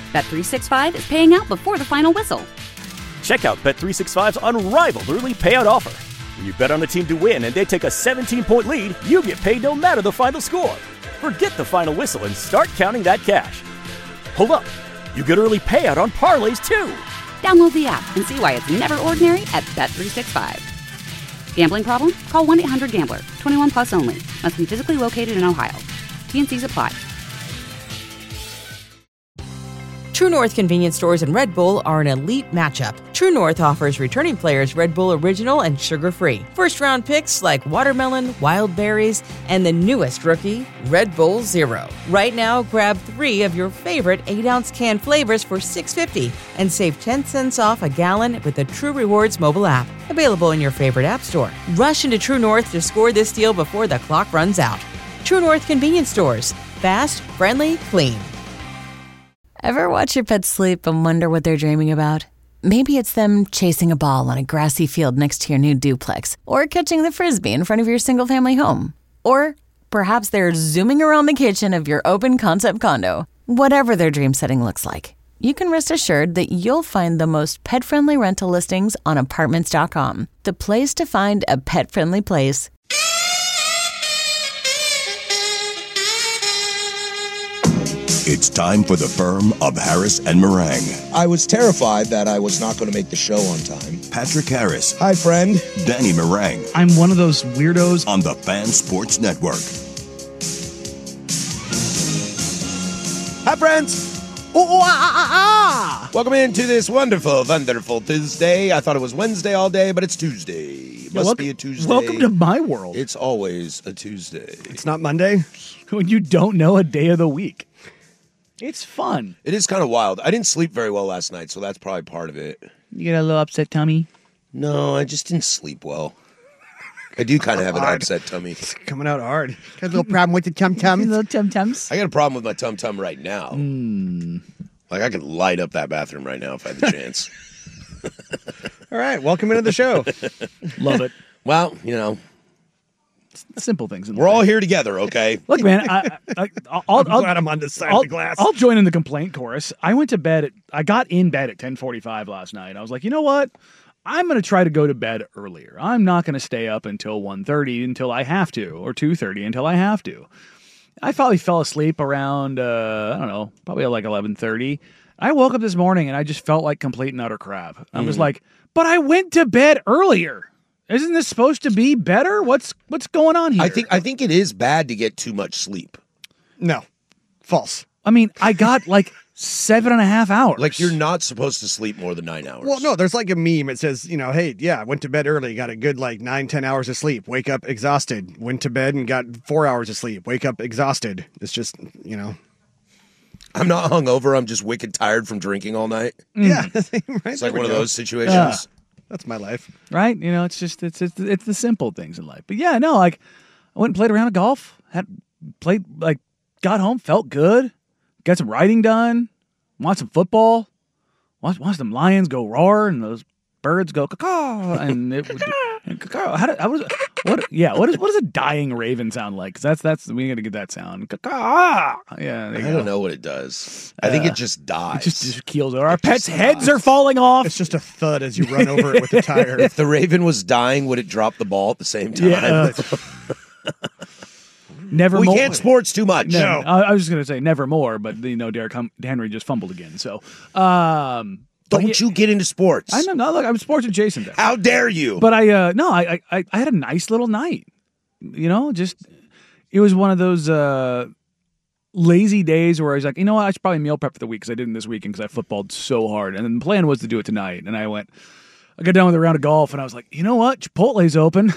Bet365 is paying out before the final whistle. Check out Bet365's unrivaled early payout offer. When you bet on a team to win and they take a 17-point lead, you get paid no matter the final score. Forget the final whistle and start counting that cash. Hold up. You get early payout on parlays, too. Download the app and see why it's never ordinary at Bet365. Gambling problem? Call 1-800-GAMBLER. 21 plus only. Must be physically located in Ohio. T&Cs apply. True North convenience stores and Red Bull are an elite matchup. True North offers returning players Red Bull Original and sugar-free. First-round picks like watermelon, wild berries, and the newest rookie, Red Bull Zero. Right now, grab 3 of your favorite 8-ounce can flavors for $6.50 and save 10 cents off a gallon with the True Rewards mobile app. Available in your favorite app store. Rush into True North to score this deal before the clock runs out. True North convenience stores. Fast, friendly, clean. Ever watch your pet sleep and wonder what they're dreaming about? Maybe it's them chasing a ball on a grassy field next to your new duplex, or catching the Frisbee in front of your single-family home. Or perhaps they're zooming around the kitchen of your open-concept condo. Whatever their dream setting looks like, you can rest assured that you'll find the most pet-friendly rental listings on Apartments.com, the place to find a pet-friendly place. It's time for the firm of Harris and Meringue. I was terrified that I was not going to make the show on time. Patrick Harris. Hi, friend. Danny Meringue. I'm one of those weirdos. On the Fan Sports Network. Hi, friends. Welcome into this wonderful, wonderful Tuesday. I thought it was Wednesday all day, but it's Tuesday. Must be a Tuesday. Welcome to my world. It's always a Tuesday. It's not Monday? When you don't know a day of the week. It's fun. It is kind of wild. I didn't sleep very well last night, so that's probably part of it. You get a little upset tummy? No, I just didn't sleep well. I do kind of have an upset tummy. It's coming out hard. Got a little problem with the tum-tums? Little tum-tums? I got a problem with my tum-tum right now. Like, I could light up that bathroom right now if I had the chance. All right, welcome into the show. Love it. Well, you know. Simple things. We're all here together, okay? Look, man, I'm glad I'm on this side of the glass. I'll join in the complaint chorus. I got in bed at 10:45 last night. I was like, you know what? I'm going to try to go to bed earlier. I'm not going to stay up until 1:30 until I have to, or 2:30 until I have to. I probably fell asleep around, I don't know, probably like 11:30. I woke up this morning and I just felt like complete and utter crap. I was like, but I went to bed earlier. Isn't this supposed to be better? What's going on here? I think it is bad to get too much sleep. No. False. I mean, I got like 7.5 hours. Like, you're not supposed to sleep more than 9 hours. Well, no, there's like a meme. It says, hey, I went to bed early, got a good 9-10 hours of sleep. Wake up exhausted. Went to bed and got 4 hours of sleep. Wake up exhausted. It's just, I'm not hungover. I'm just wicked tired from drinking all night. Yeah. Right, it's like one of those situations. That's my life. Right? It's just, it's the simple things in life. But yeah, no, like, I went and played a round of golf, got home, felt good, got some writing done, watched some football, watched them lions go roar and those birds go caw, and it would what does a dying raven sound like? Because that's we got to get that sound. Caw. Yeah, I don't know what it does. I think it just dies. It just keels over. Our pets' heads are falling off. It's just a thud as you run over it with the tire. If the raven was dying, would it drop the ball at the same time? Yeah. Never we more. can't sports too much. No. I was just going to say never more, but Derrick Henry just fumbled again. So, don't you get into sports? I know. No, look, I'm sports adjacent. How dare you? But I had a nice little night. Just it was one of those lazy days where I was like, you know what, I should probably meal prep for the week because I didn't this weekend because I footballed so hard, and then the plan was to do it tonight. And I got done with a round of golf, and I was like, you know what, Chipotle's open.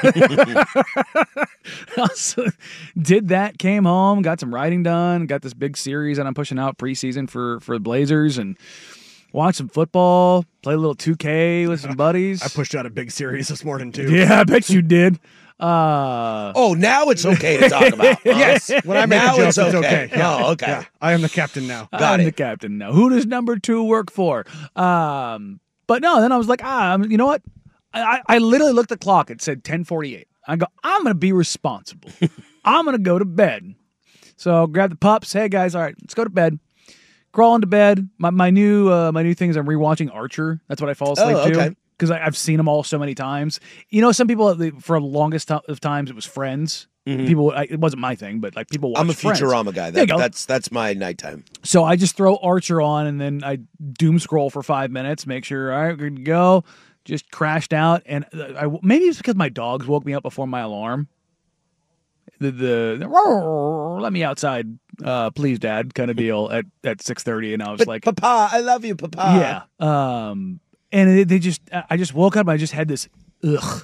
Also did that, came home, got some writing done, got this big series that I'm pushing out preseason for the Blazers, and watched some football, played a little 2K with some buddies. I pushed out a big series this morning, too. Yeah, I bet you did. Now it's okay to talk about. Yes. When I make a joke, it's okay. Yeah. Oh, okay. Yeah. I am the captain now. I'm the captain now. Who does number 2 work for? But no, then I was like, you know what? I literally looked at the clock. It said 10:48. I go, I'm going to be responsible. I'm going to go to bed. So grab the pups. Hey, guys, all right, let's go to bed. crawl into bed. My new thing is I'm rewatching Archer. That's what I fall asleep to because I've seen them all so many times. You know, some people for the longest of times it was Friends. Mm-hmm. People, it wasn't my thing, but like people watch. I'm a Friends. Futurama guy. That's my nighttime. So I just throw Archer on and then I doom scroll for 5 minutes, make sure all right, good to go. Just crashed out, and maybe it's because my dogs woke me up before my alarm. The let me outside, please, Dad, kind of deal at 6:30, and I was like, Papa, I love you, Papa. Yeah. And I just woke up. And I just had this ugh.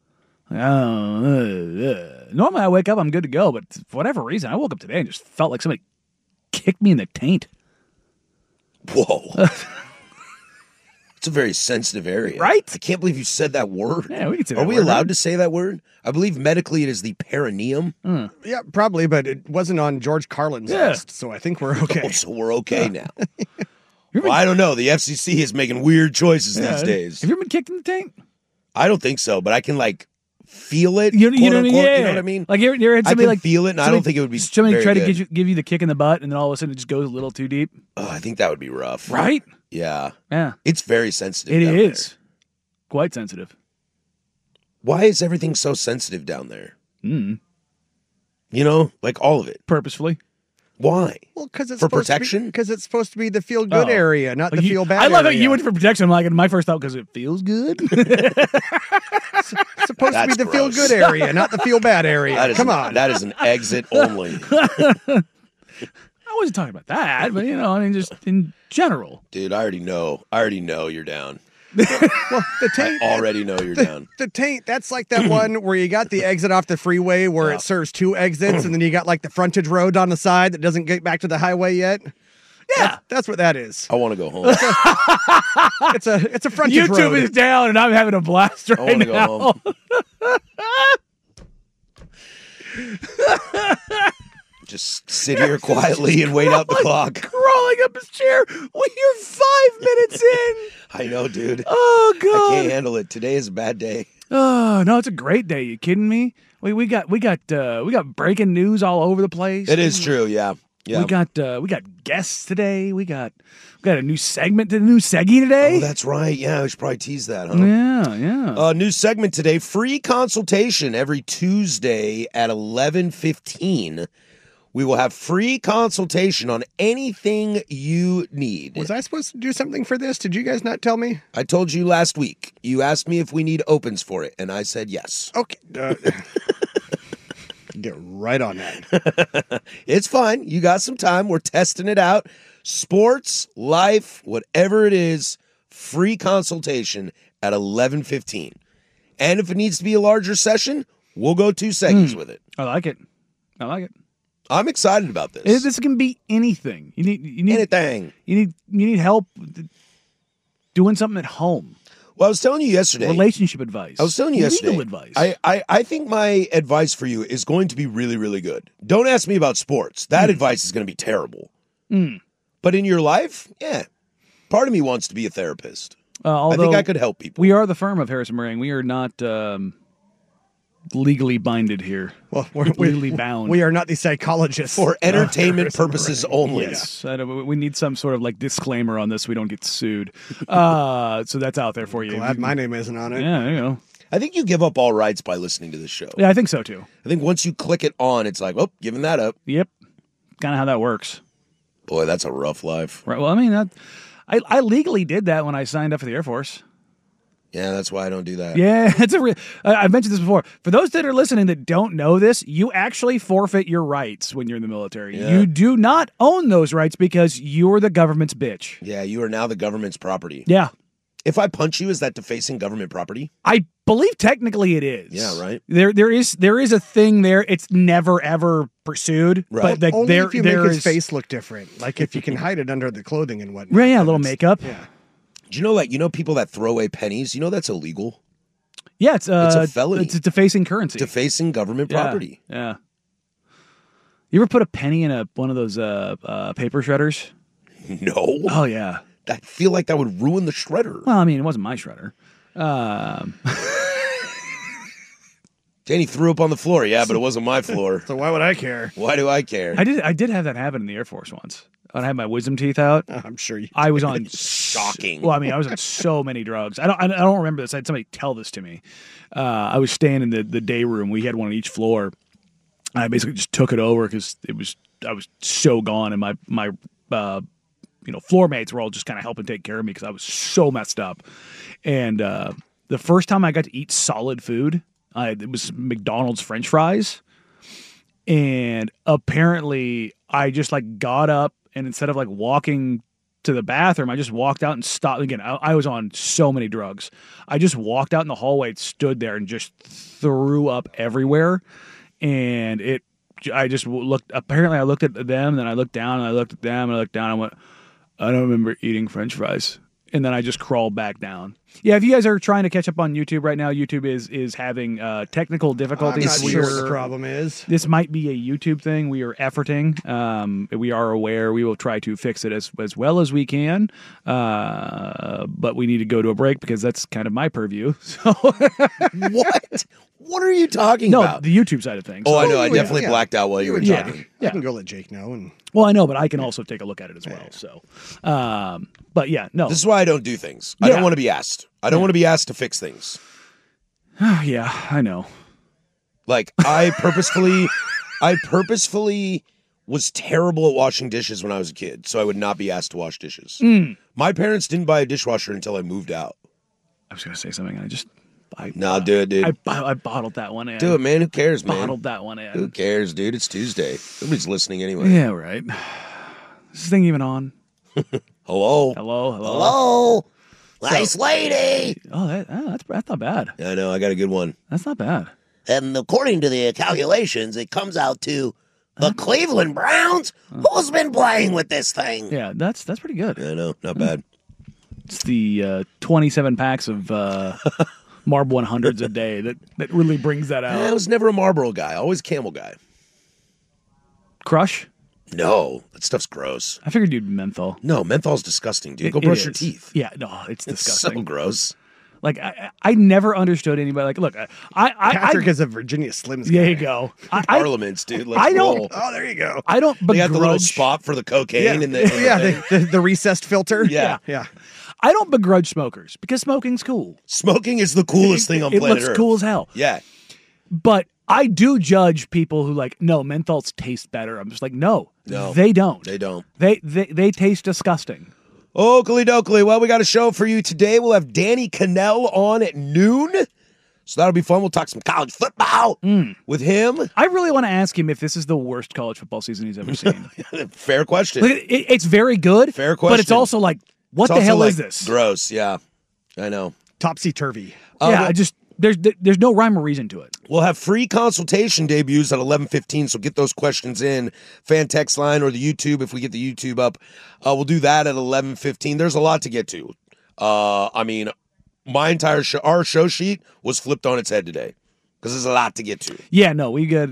Normally I wake up, I'm good to go, but for whatever reason, I woke up today and just felt like somebody kicked me in the taint. Whoa. It's a very sensitive area. Right? I can't believe you said that word. Yeah, we can say that Are we word, allowed right? to say that word? I believe medically it is the perineum. Yeah, probably, but it wasn't on George Carlin's list, so I think we're okay. Oh, so we're okay now. Well, I don't know. The FCC is making weird choices these days. Have you ever been kicked in the taint? I don't think so, but I can feel it. You know quote, what I mean? unquote, Yeah. you know what I mean? Like you ever had I somebody can like feel it, and I don't think it would be somebody very try good. to give you the kick in the butt, and then all of a sudden it just goes a little too deep. Oh, I think that would be rough. Right? Yeah. Yeah. It's very sensitive. It down is there. quite sensitive. Why is everything so sensitive down there? Mm. You know, like all of it. Purposefully. Why? Well, because it's For supposed protection? Because it's supposed to be the feel good area, not the feel bad. I love how area. you went for protection. I'm like, my first thought because it feels good. It's supposed to be That's the feel gross. good area, not the feel bad area. Come on. That is an exit only. I wasn't talking about that, but just in general. Dude, I already know you're down. Well, the taint. I already know you're down. The taint, that's like that one where you got the exit off the freeway where it serves two exits, and then you got like the frontage road on the side that doesn't get back to the highway yet. Yeah. That's what that is. I want to go home. It's a frontage YouTube road. is down, and I'm having a blast I right want to go now. home. Just sit here quietly and wait out the clock. Crawling up his chair. You're 5 minutes in. I know, dude. Oh I God. can't handle it. Today is a bad day. Oh no, it's a great day. You kidding me? We got breaking news all over the place. It is true, yeah. Yeah. We got guests today. We got a new segment, a new seggy today. Oh, that's right. Yeah, we should probably tease that, huh? Yeah. New segment today, free consultation every Tuesday at 11:15. We will have free consultation on anything you need. Was I supposed to do something for this? Did you guys not tell me? I told you last week. You asked me if we need opens for it, and I said yes. Okay. Get right on that. It's fine. You got some time. We're testing it out. Sports, life, whatever it is, free consultation at 11:15. And if it needs to be a larger session, we'll go 2 segments with it. I like it. I'm excited about this. This can be anything. You need Anything. You need help doing something at home. Well, I was telling you yesterday. Relationship advice. I was telling you yesterday. Legal advice. I think my advice for you is going to be really, really good. Don't ask me about sports. That advice is going to be terrible. But in your life, yeah. Part of me wants to be a therapist. I think I could help people. We are the firm of Harrison Meringue. We are not legally binded here. Well, legally bound. We are not the psychologists. For entertainment purposes only. Yes, we need some sort of like disclaimer on this so we don't get sued. So that's out there for you. Glad my name isn't on it. Yeah, there you go. I think you give up all rights by listening to this show. Yeah, I think so too. I think once you click it on, it's like, oh, giving that up. Yep, kind of how that works. Boy, that's a rough life. Right. Well, I mean, I legally did that when I signed up for the Air Force. Yeah, that's why I don't do that. Yeah, I've mentioned this before. For those that are listening that don't know this, you actually forfeit your rights when you're in the military. Yeah. You do not own those rights because you're the government's bitch. Yeah, you are now the government's property. Yeah. If I punch you, is that defacing government property? I believe technically it is. Yeah, right. There is a thing there. It's never ever pursued. Right. But Only if you make his is- face look different. Like if you can hide it under the clothing and whatnot. Right, yeah, a little makeup. Yeah. Do you know people that throw away pennies? You know that's illegal. Yeah, it's a felony. It's defacing currency. Defacing government Yeah, property. Yeah. You ever put a penny in one of those paper shredders? No. Oh yeah. I feel like that would ruin the shredder. Well, I mean, it wasn't my shredder. Danny threw up on the floor. Yeah, but it wasn't my floor. So why would I care? Why do I care? I did have that happen in the Air Force once. when I had my wisdom teeth out. I'm sure you. I was on Shocking. Well, I mean, I was on so many drugs. I don't remember this. I had somebody tell this to me. I was staying in the day room. We had one on each floor. And I basically just took it over because I was so gone, and my floor mates were all just kind of helping take care of me because I was so messed up. And the first time I got to eat solid food, it was McDonald's French fries. And apparently I just like got up, and instead of like walking to the bathroom, I just walked out and stopped. Again, I was on so many drugs. I just walked out in the hallway, stood there, and just threw up everywhere. And I just looked, apparently I looked at them, then I looked down, and I looked at them, and I looked down, and I went, I don't remember eating French fries. And then I just crawled back down. Yeah, if you guys are trying to catch up on YouTube right now, YouTube is having technical difficulties. I'm not sure what the problem is. This might be a YouTube thing. We are efforting. We are aware. We will try to fix it as well as we can. But we need to go to a break because that's kind of my purview. So What? What are you talking no, about? the YouTube side of things. Oh, I know. I yeah, definitely yeah. blacked out while you were Yeah. talking. I can go let Jake know. And Well, I know, but I can also take a look at it as well. So, but yeah, no. This is why I don't do things. I Yeah. don't want to be asked. I don't want to be asked to fix things. Yeah, I know. Like I purposefully was terrible at washing dishes when I was a kid, so I would not be asked to wash dishes. My parents didn't buy a dishwasher until I moved out. I was going to say something. No, do it, dude. I bottled that one in. Do it, man. Who cares, man? Bottled that one in. Who cares, dude? It's Tuesday. Nobody's listening anyway. Yeah, right. Is this thing even on? Hello? Hello? Hello? Nice lady. Oh, that's not bad. I know. I got a good one. That's not bad. And according to the calculations, it comes out to the Cleveland Browns. Who's been playing with this thing? Yeah, that's pretty good. I know. Not bad. It's the 27 packs of Marble 100s a day that really brings that I out. was never a Marlboro guy. Always Camel guy. Crush? No, that stuff's gross. I figured you'd menthol. No, menthol's disgusting, dude. Go It brush your is. teeth. Yeah, no, it's It's disgusting. so gross. Like I never understood anybody. Like, look, Patrick is a Virginia Slims guy. there you go. Parliaments, dude. Let's I don't- roll. Oh, there you go. I don't They got the little begrudge. spot for the cocaine in the in the yeah, thing. the recessed filter. Yeah. Yeah. I don't begrudge smokers because smoking's cool. Smoking is the coolest thing on It planet looks Earth. cool as hell. Yeah. But I do judge people who like, no, menthols taste better. I'm just like, no, they don't. They don't. They taste disgusting. Oakley dokley. Well, we got a show for you today. We'll have Danny Cannell on at noon. So that'll be fun. We'll talk some college football with him. I really want to ask him if this is the worst college football season he's ever seen. Fair question. Like, it's very good. Fair But it's question. also like, what It's the also, hell like, is this? Gross. Yeah. I know. Topsy-turvy. Yeah, there's no rhyme or reason to it. We'll have free consultation debuts at 11:15, so get those questions in. Fan text line or the YouTube, if we get the YouTube up. We'll do that at 11:15. There's a lot to get to. I mean, my entire show, our show sheet was flipped on its head today because there's a lot to get to. Yeah, no, we got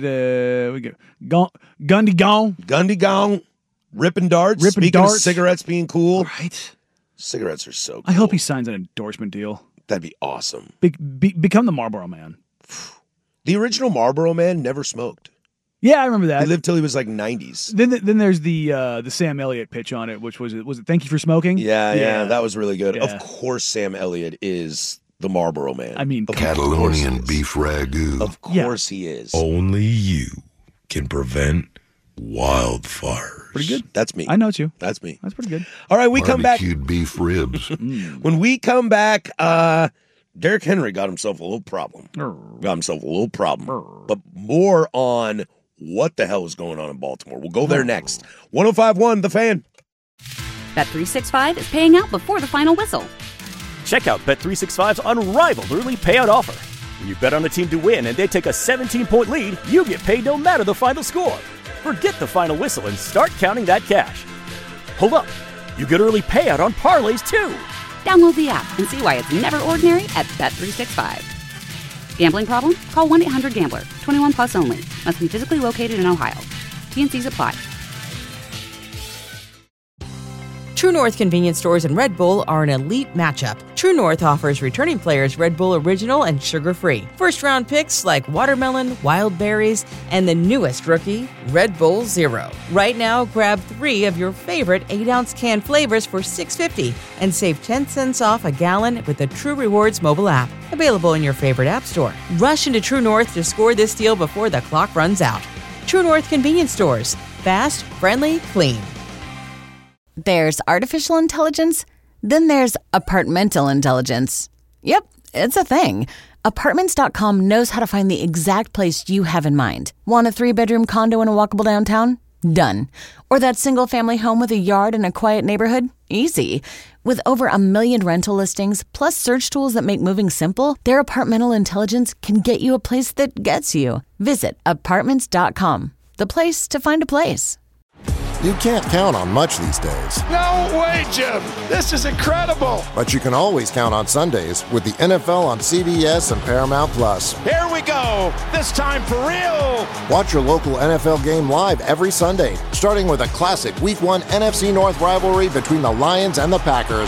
Gundy gone. Gundy gong, ripping darts. Ripping Speaking darts. of cigarettes being cool, Right. cigarettes are so cool. I hope he signs an endorsement deal. That'd be awesome. Become the Marlboro Man. The original Marlboro Man never smoked. Yeah, I remember that. He lived till he was like 90s. Then there's the Sam Elliott pitch on it, which was it Thank you for smoking? Yeah, that was really good. Yeah. Of course, Sam Elliott is the Marlboro Man. I mean, of Catalonian course he is. beef ragu. Of course he is. Only you can prevent wildfires. pretty good. That's me. I know it's you. That's me. That's pretty good. All right, we come back. Barbecued beef ribs. When we come back, Derrick Henry got himself a little problem. But more on what the hell is going on in Baltimore. We'll go there next. 105.1 The Fan. Bet365 is paying out before the final whistle. Check out Bet365's unrivaled early payout offer. When you bet on a team to win and they take a 17-point lead, you get paid no matter the final score. Forget the final whistle and start counting that cash. Hold up. You get early payout on parlays, too. Download the app and see why it's never ordinary at Bet365. Gambling problem? Call 1-800-GAMBLER. 21 plus only. Must be physically located in Ohio. T&Cs apply. True North convenience stores and Red Bull are an elite matchup. True North offers returning players Red Bull Original and sugar-free. First-round picks like watermelon, wild berries, and the newest rookie, Red Bull Zero. Right now, grab 3 of your favorite 8-ounce can flavors for $6.50 and save 10 cents off a gallon with the True Rewards mobile app. Available in your favorite app store. Rush into True North to score this deal before the clock runs out. True North convenience stores. Fast, friendly, clean. There's artificial intelligence, then there's apartmental intelligence. Yep, it's a thing. Apartments.com knows how to find the exact place you have in mind. Want a 3-bedroom condo in a walkable downtown? Done. Or that single-family home with a yard in a quiet neighborhood? Easy. With over 1 million rental listings, plus search tools that make moving simple, their apartmental intelligence can get you a place that gets you. Visit Apartments.com, the place to find a place. You can't count on much these days. No way, Jim. This is incredible. But you can always count on Sundays with the NFL on CBS and Paramount Plus. Here we go. This time for real. Watch your local NFL game live every Sunday, starting with a classic Week 1 NFC North rivalry between the Lions and the Packers.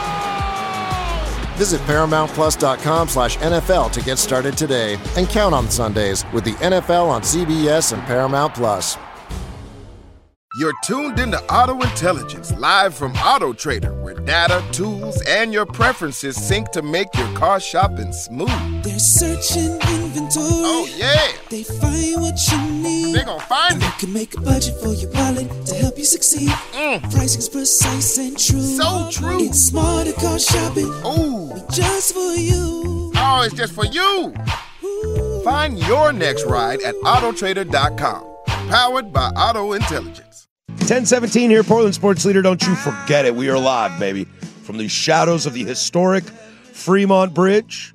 Visit ParamountPlus.com/NFL to get started today and count on Sundays with the NFL on CBS and Paramount Plus. You're tuned into Auto Intelligence, live from Auto Trader, where data, tools, and your preferences sync to make your car shopping smooth. They're searching inventory. Oh, yeah. They find what you need. They're gonna find it. You can make a budget for your wallet to help you succeed. Pricing's precise and true. So true. It's smarter car shopping. Ooh. Just for you. Oh, it's just for you. Ooh. Find your next ride at Autotrader.com. Powered by Auto Intelligence. 10:17 here, Portland Sports Leader. Don't you forget it. We are live, baby. From the shadows of the historic Fremont Bridge.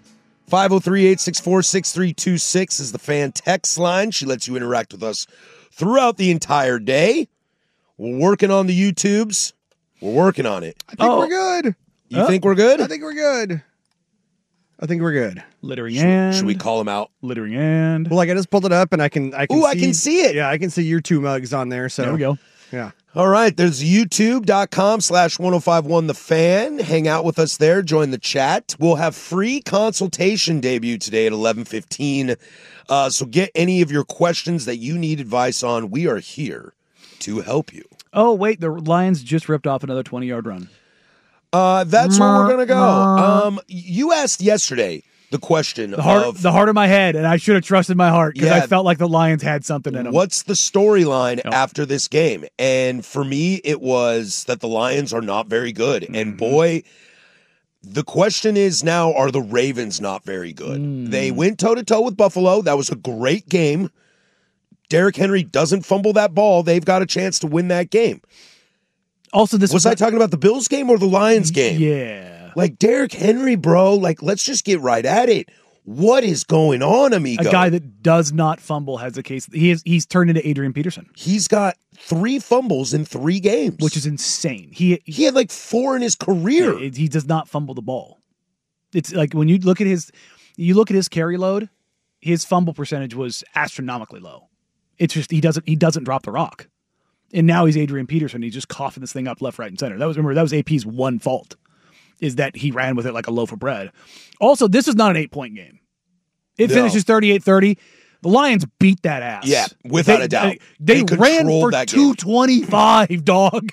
503-864-6326 is the fan text line. She lets you interact with us throughout the entire day. We're working on the YouTubes. We're working on it. I think we're good. You think we're good? I think we're good. Littering and should we call them out? Littering and well, like I just pulled it up and I can I can see it. Yeah, I can see your 2 mugs on there. So there we go. Yeah. All right. There's youtube.com/1051 The Fan. Hang out with us there. Join the chat. We'll have free consultation debut today at 11:15. So get any of your questions that you need advice on. We are here to help you. Oh, wait. The Lions just ripped off another 20-yard run. That's where we're going to go. You asked yesterday the question the heart of my head, and I should have trusted my heart because I felt like the Lions had something in them. What's the storyline after this game? And for me, it was that the Lions are not very good. And boy, the question is now, are the Ravens not very good? They went toe-to-toe with Buffalo. That was a great game. Derrick Henry doesn't fumble that ball. They've got a chance to win that game. Also, was I talking about the Bills game or the Lions game? Yeah. Like, Derrick Henry, bro, like, let's just get right at it. What is going on, amigo? A guy that does not fumble has a case. He's turned into Adrian Peterson. He's got 3 fumbles in 3 games. Which is insane. He had like 4 in his career. He does not fumble the ball. It's like when you look at his carry load, his fumble percentage was astronomically low. It's just he doesn't drop the rock. And now he's Adrian Peterson. He's just coughing this thing up left, right, and center. That was AP's one fault, is that he ran with it like a loaf of bread. Also, this is not an 8-point game. It finishes 38-30. The Lions beat that ass. Yeah, without a doubt. They ran for 225, dog.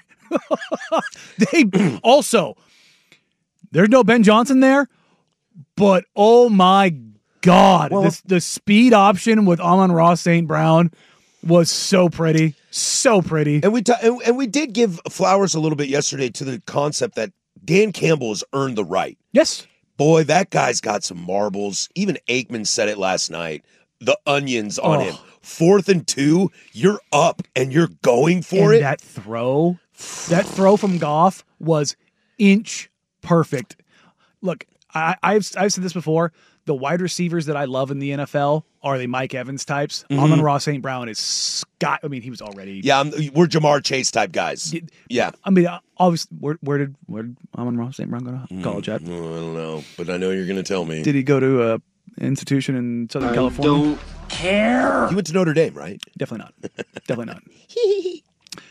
There's no Ben Johnson there, but oh my God, the speed option with Amon-Ra St. Brown was so pretty. So pretty. And we did give flowers a little bit yesterday to the concept that Dan Campbell has earned the right. Yes. Boy, that guy's got some marbles. Even Aikman said it last night. The onions on him. 4th and 2, you're up and you're going for it. That throw from Goff was inch perfect. Look, I've said this before. The wide receivers that I love in the NFL are the Mike Evans types. Amon-Ra St. Brown is Scott. I mean, he was already. Yeah, we're Jamar Chase type guys. Yeah. I mean, obviously, where did Amon-Ra St. Brown go to college at? I don't know, but I know you're going to tell me. Did he go to an institution in Southern California? Don't care. He went to Notre Dame, right? Definitely not. Definitely not.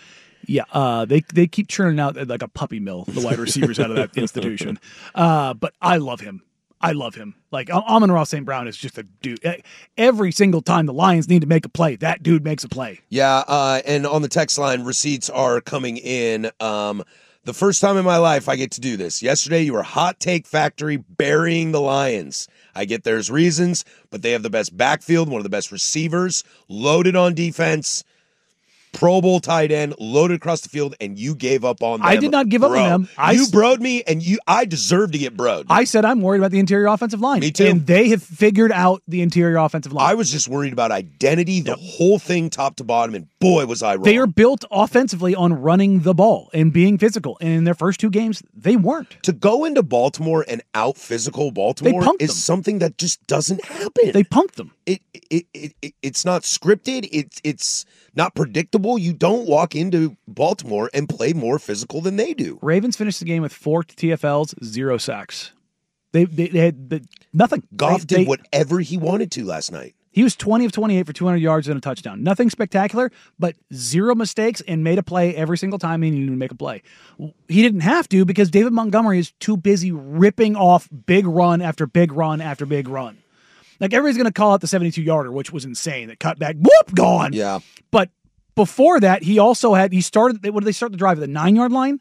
Yeah, they keep churning out like a puppy mill, the wide receivers out of that institution. But I love him. Like, Amon-Ra St. Brown is just a dude. Every single time the Lions need to make a play, that dude makes a play. Yeah, and on the text line, receipts are coming in. The first time in my life I get to do this. Yesterday, you were Hot Take Factory burying the Lions. I get there's reasons, but they have the best backfield, one of the best receivers, loaded on defense. Pro Bowl tight end, loaded across the field, and you gave up on them. I did not give up on them. You broed me, and I deserve to get broed. I said I'm worried about the interior offensive line. Me too. And they have figured out the interior offensive line. I was just worried about identity, the whole thing top to bottom, and boy, was I wrong. They are built offensively on running the ball and being physical. And in their first two games, they weren't. To go into Baltimore and out-physical Baltimore is something that just doesn't happen. They punked them. It's not scripted. It's not predictable. You don't walk into Baltimore and play more physical than they do. Ravens finished the game with 4 TFLs, 0 sacks. They had nothing. Goff did whatever he wanted to last night. He was 20 of 28 for 200 yards and a touchdown. Nothing spectacular, but 0 mistakes and made a play every single time he needed to make a play. He didn't have to because David Montgomery is too busy ripping off big run after big run after big run. Like, everybody's going to call out the 72-yarder, which was insane. That cut back, whoop, gone. Yeah. But before that, he started, what did they start the drive at, the 9-yard line?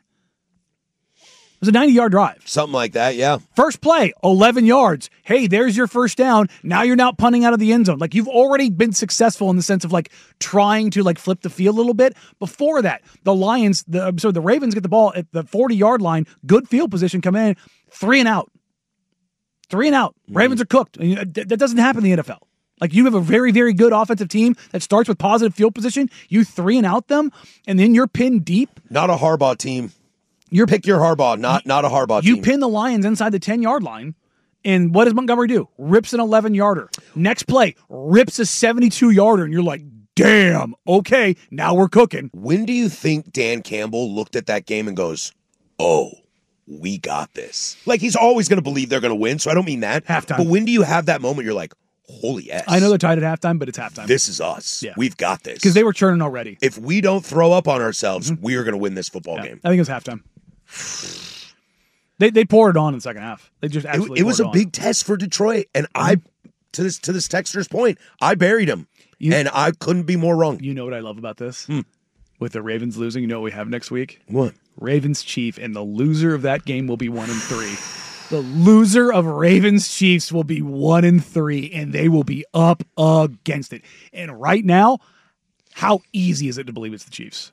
It was a 90-yard drive. Something like that, yeah. First play, 11 yards. Hey, there's your first down. Now you're not punting out of the end zone. Like, you've already been successful in the sense of, like, trying to, like, flip the field a little bit. Before that, the Ravens get the ball at the 40-yard line, good field position, come in, 3 and out. 3 and out. Ravens are cooked. That doesn't happen in the NFL. Like, you have a very, very good offensive team that starts with positive field position. You 3 and out them, and then you're pinned deep. Not a Harbaugh team. Pick your Harbaugh, not a Harbaugh team. You pin the Lions inside the 10-yard line, and what does Montgomery do? Rips an 11-yarder. Next play, rips a 72-yarder, and you're like, damn, okay, now we're cooking. When do you think Dan Campbell looked at that game and goes, oh, we got this? Like, he's always going to believe they're going to win, so I don't mean that. Halftime. But when do you have that moment you're like, holy yes. I know they're tied at halftime, but it's halftime. This is us. Yeah. We've got this. Because they were churning already. If we don't throw up on ourselves, we are going to win this football game. I think it was halftime. They poured it on in the second half. They just absolutely it was poured a big test for Detroit, and I, to this texter's point, I buried him, and I couldn't be more wrong. You know what I love about this? With the Ravens losing, you know what we have next week? What? Ravens Chief, and the loser of that game will be 1-3. The loser of Ravens Chiefs will be 1-3, and they will be up against it. And right now, how easy is it to believe it's the Chiefs?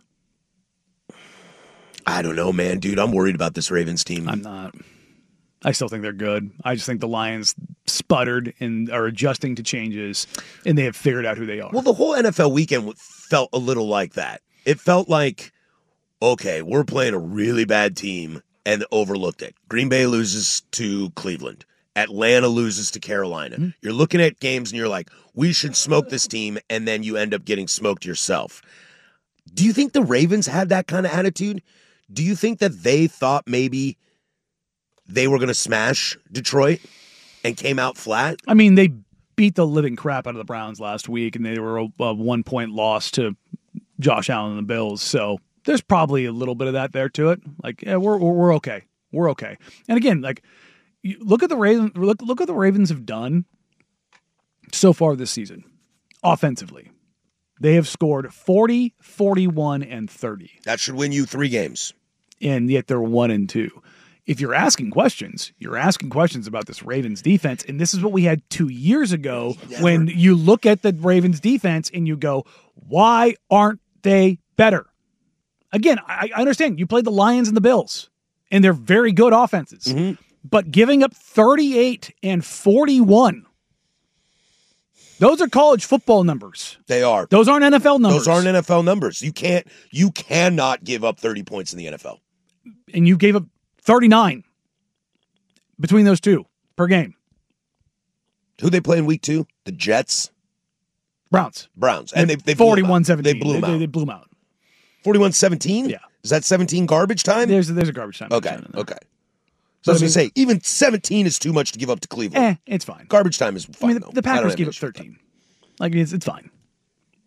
I don't know, man, dude. I'm worried about this Ravens team. I'm not. I still think they're good. I just think the Lions sputtered and are adjusting to changes, and they have figured out who they are. Well, the whole NFL weekend felt a little like that. It felt like, okay, we're playing a really bad team and overlooked it. Green Bay loses to Cleveland. Atlanta loses to Carolina. You're looking at games and you're like, we should smoke this team, and then you end up getting smoked yourself. Do you think the Ravens had that kind of attitude? Do you think that they thought maybe they were going to smash Detroit and came out flat? I mean, they beat the living crap out of the Browns last week, and they were a 1-point loss to Josh Allen and the Bills. So there's probably a little bit of that there to it. Like, yeah, we're okay. We're okay. And again, like, look at the Ravens. Look what the Ravens have done so far this season, offensively. They have scored 40, 41, and 30. That should win you 3 games. And yet they're 1-2. If you're asking questions about this Ravens defense. And this is what we had 2 years ago when you look at the Ravens defense and you go, why aren't they better? Again, I understand you played the Lions and the Bills, and they're very good offenses. But giving up 38 and 41, those are college football numbers. They are. Those aren't NFL numbers. Those aren't NFL numbers. You cannot give up 30 points in the NFL. And you gave up 39 between those two per game. Who they play in week 2? The Jets? Browns. And they 41-17. They blew them out. They blew them out. 41-17? Yeah. Is that 17 garbage time? There's a garbage time. Okay. So I was going to say, even 17 is too much to give up to Cleveland. It's fine. Garbage time is fine, though. The Packers gave up 13. Like, it's fine.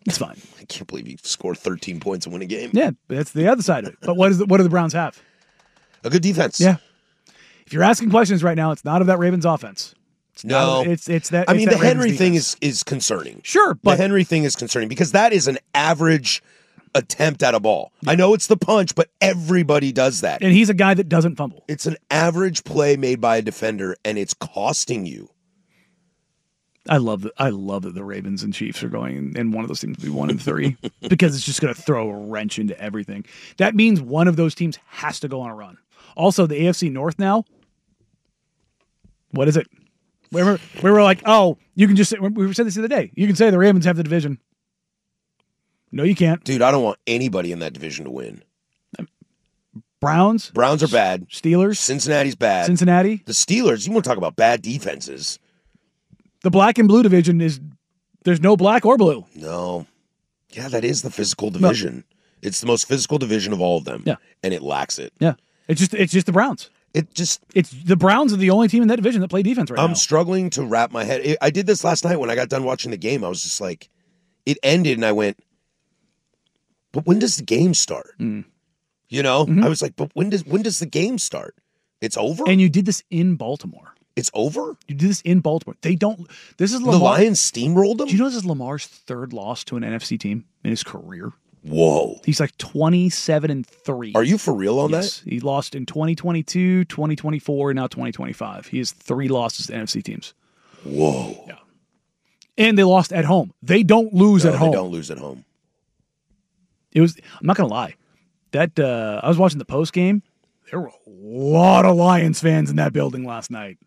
It's fine. I can't believe you score 13 points and win a game. Yeah, that's the other side of it. But what do the Browns have? A good defense. Yeah. If you're asking questions right now, it's not of that Ravens offense. It's that. I mean, the Ravens Henry thing defense. is concerning. Sure, but the Henry thing is concerning because that is an average attempt at a ball. I know it's the punch, but everybody does that. And he's a guy that doesn't fumble. It's an average play made by a defender, and it's costing you. I love that the Ravens and Chiefs are going, and one of those teams will be 1-3 because it's just going to throw a wrench into everything. That means one of those teams has to go on a run. Also, the AFC North now. What is it? We were like, oh, you can just say, we said this the other day. You can say the Ravens have the division. No, you can't. Dude, I don't want anybody in that division to win. Browns are bad. Steelers. Cincinnati's bad. Cincinnati. The Steelers, you want to talk about bad defenses. The black and blue division there's no black or blue. No. Yeah, that is the physical division. No. It's the most physical division of all of them. Yeah. And it lacks it. Yeah. It's just the Browns. It's the Browns are the only team in that division that play defense right now. I'm struggling to wrap my head. I did this last night when I got done watching the game. I was just like, it ended and I went, but when does the game start? Mm. You know? Mm-hmm. I was like, but when does the game start? It's over? And you did this in Baltimore. It's over? You did this in Baltimore. This is Lamar. The Lions steamrolled them? Do you know this is Lamar's third loss to an NFC team in his career? Whoa. He's like 27-3. Are you for real on that? He lost in 2022, 2024, and now 2025. He has 3 losses to NFC teams. Whoa. Yeah. And they lost at home. They don't lose at home. They don't lose at home. I'm not going to lie. I was watching the post game. There were a lot of Lions fans in that building last night.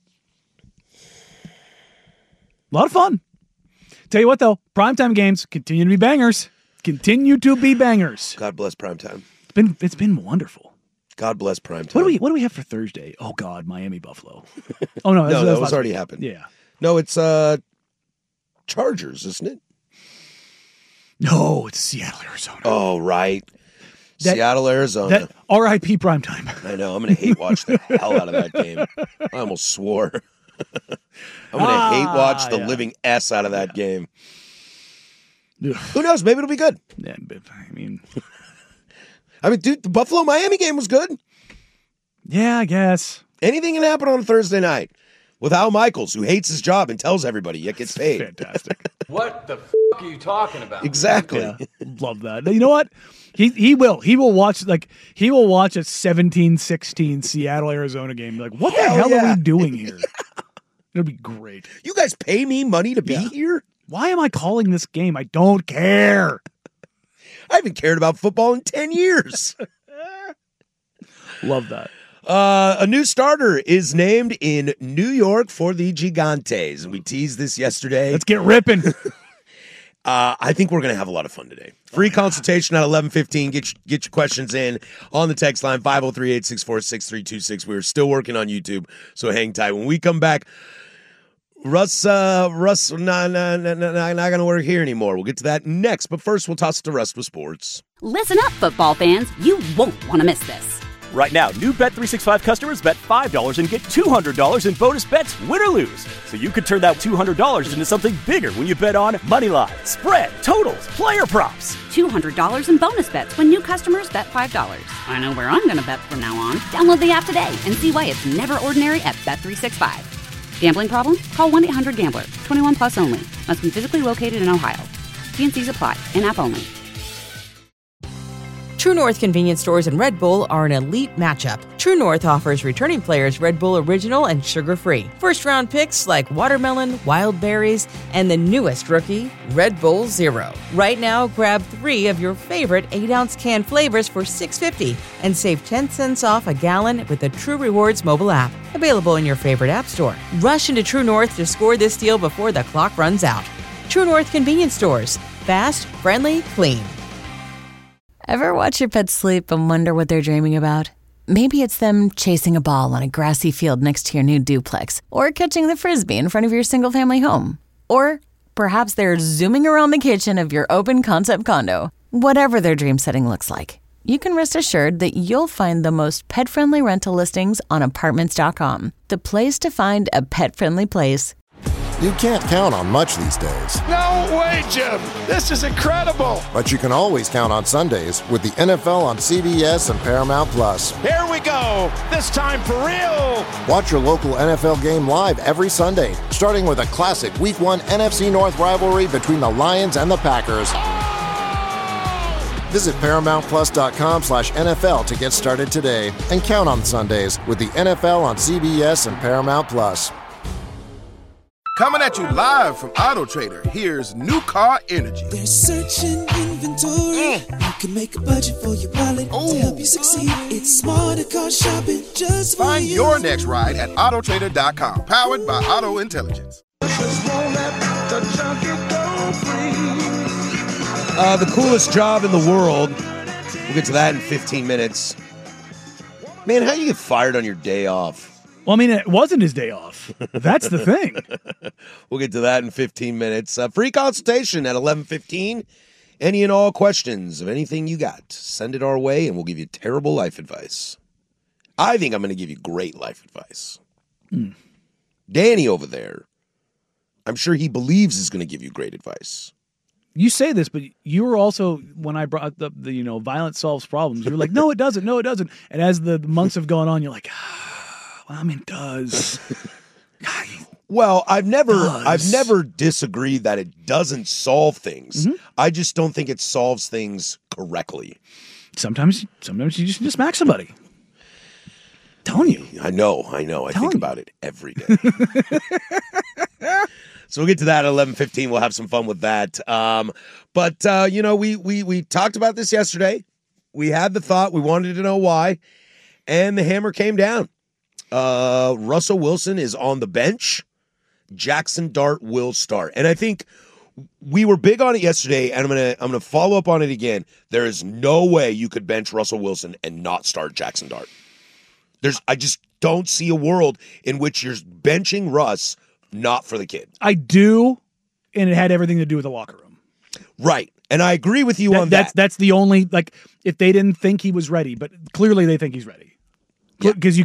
A lot of fun. Tell you what, though, primetime games continue to be bangers. Continue to be bangers. God bless primetime. It's been wonderful. God bless primetime. What do we have for Thursday? Oh God, Miami Buffalo. Oh no, that was already happened. Yeah. No, it's Chargers, isn't it? No, it's Seattle, Arizona. Oh right. Seattle, Arizona. That R.I.P. primetime. I know. I'm going to hate watch the hell out of that game. I almost swore. I'm going to hate watch the living S out of that game. Ugh. Who knows? Maybe it'll be good. Yeah, but, I mean, dude, the Buffalo-Miami game was good. Yeah, I guess. Anything can happen on a Thursday night with Al Michaels, who hates his job and tells everybody yet gets paid. Fantastic. What the are you talking about? Exactly. Yeah, love that. You know what? He will watch a 17-16 Seattle Arizona game. Like, what the hell are we doing here? It'll be great. You guys pay me money to be here? Why am I calling this game? I don't care. I haven't cared about football in 10 years. Love that. A new starter is named in New York for the Gigantes. We teased this yesterday. Let's get ripping. I think we're going to have a lot of fun today. Free consultation at 11:15. Get your questions in on the text line 503-864-6326. We're still working on YouTube, so hang tight. When we come back, Russ, not going to work here anymore. We'll get to that next, but first we'll toss it to Russ with sports. Listen up, football fans. You won't want to miss this. Right now, new Bet365 customers bet $5 and get $200 in bonus bets, win or lose. So you could turn that $200 into something bigger when you bet on moneyline, spread, totals, player props. $200 in bonus bets when new customers bet $5. I know where I'm going to bet from now on. Download the app today and see why it's never ordinary at Bet365. Gambling problem? Call 1-800-GAMBLER. 21 plus only. Must be physically located in Ohio. T&Cs apply. In-app only. True North convenience stores and Red Bull are an elite matchup. True North offers returning players Red Bull Original and sugar-free. First-round picks like watermelon, wild berries, and the newest rookie, Red Bull Zero. Right now, grab 3 of your favorite 8-ounce can flavors for $6.50 and save 10 cents off a gallon with the True Rewards mobile app. Available in your favorite app store. Rush into True North to score this deal before the clock runs out. True North convenience stores. Fast, friendly, clean. Ever watch your pet sleep and wonder what they're dreaming about? Maybe it's them chasing a ball on a grassy field next to your new duplex, or catching the Frisbee in front of your single-family home. Or perhaps they're zooming around the kitchen of your open-concept condo. Whatever their dream setting looks like, you can rest assured that you'll find the most pet-friendly rental listings on Apartments.com. The place to find a pet-friendly place. You can't count on much these days. No way, Jim. This is incredible. But you can always count on Sundays with the NFL on CBS and Paramount Plus. Here we go. This time for real. Watch your local NFL game live every Sunday, starting with a classic Week 1 NFC North rivalry between the Lions and the Packers. Visit ParamountPlus.com/NFL to get started today and count on Sundays with the NFL on CBS and Paramount Plus. Coming at you live from Auto Trader, here's New Car Energy. They're searching inventory. You can make a budget for your wallet to help you succeed. It's smarter car shopping just for Find you. your next ride at autotrader.com, powered by Auto Intelligence. The coolest job in the world. We'll get to that in 15 minutes. Man, how do you get fired on your day off? Well, I mean, it wasn't his day off. That's the thing. We'll get to that in 15 minutes. Free consultation at 11:15. Any and all questions of anything you got, send it our way and we'll give you terrible life advice. I think I'm going to give you great life advice. Danny over there, I'm sure he believes is going to give you great advice. You say this, but you were also, when I brought up the violence solves problems, you were like, no, it doesn't. No, it doesn't. And as the months have gone on, you're like, well, I mean, it does. Well, I've never disagreed that it doesn't solve things. Mm-hmm. I just don't think it solves things correctly. Sometimes you just need to smack somebody. Telling you. I know. I think about it every day. So we'll get to that at 11:15. We'll have some fun with that. But we talked about this yesterday. We had the thought. We wanted to know why. And the hammer came down. Russell Wilson is on the bench. Jackson Dart will start. And I think we were big on it yesterday, and I'm gonna follow up on it again. There is no way you could bench Russell Wilson and not start Jackson Dart. I just don't see a world in which you're benching Russ not for the kid. I do, and it had everything to do with the locker room. Right. And I agree with you on that. That's the only, if they didn't think he was ready, but clearly they think he's ready. Because